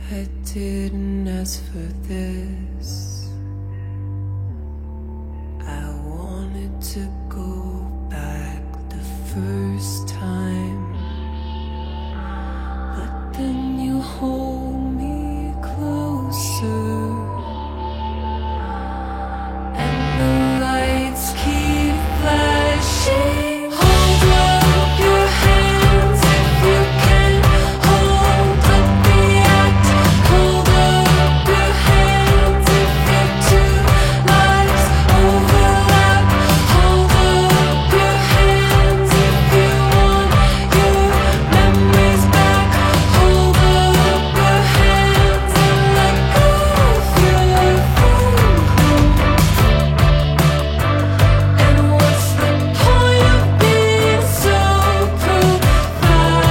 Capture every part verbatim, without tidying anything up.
I didn't ask for this. I wanted to go back the first time, but then you hold me closer, and the lights keep flashing. Hold up your hands if you can. Hold up the act. Hold up your hands if your two lives overlap. Hold up your hands if you want your memories back. Hold up your hands and let go of your phone call. And what's the point of being so profound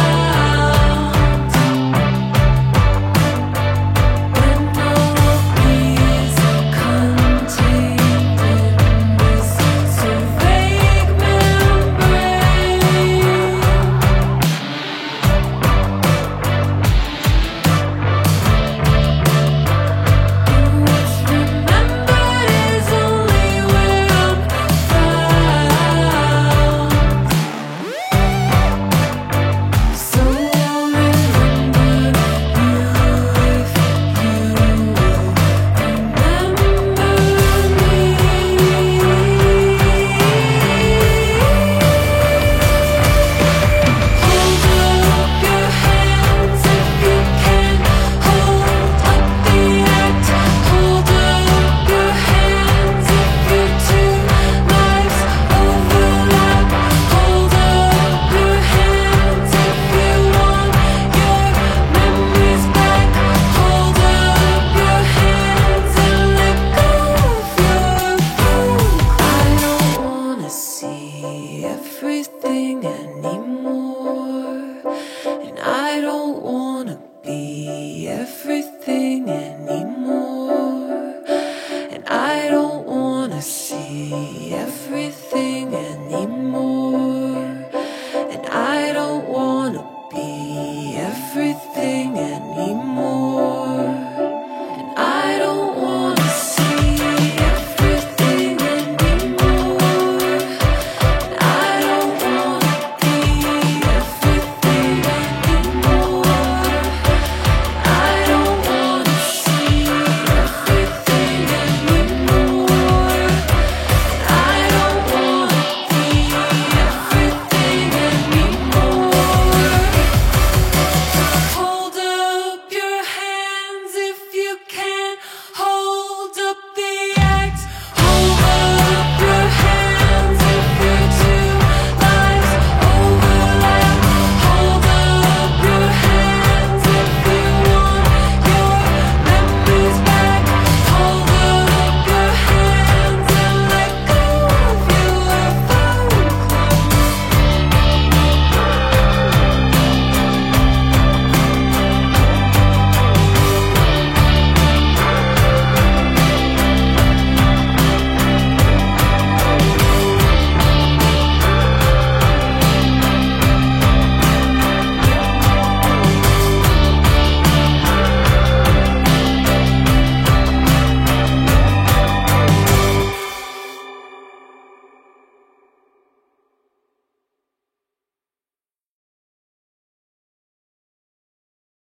when all of these are contained in this so vague membrane? And what's remembered is only where I'm found. So I'll remember you if you will remember me. Hold up your hands if you can. Hold up the act. Hold up your hands if your two lives overlap. Hold up your hands if you want your memories back. Hold up your hands and let go of your phone. I don't wanna see everything anymore, and I don't wanna be everything anymore, and I don't wanna see everything anymore, and I don't wanna be everything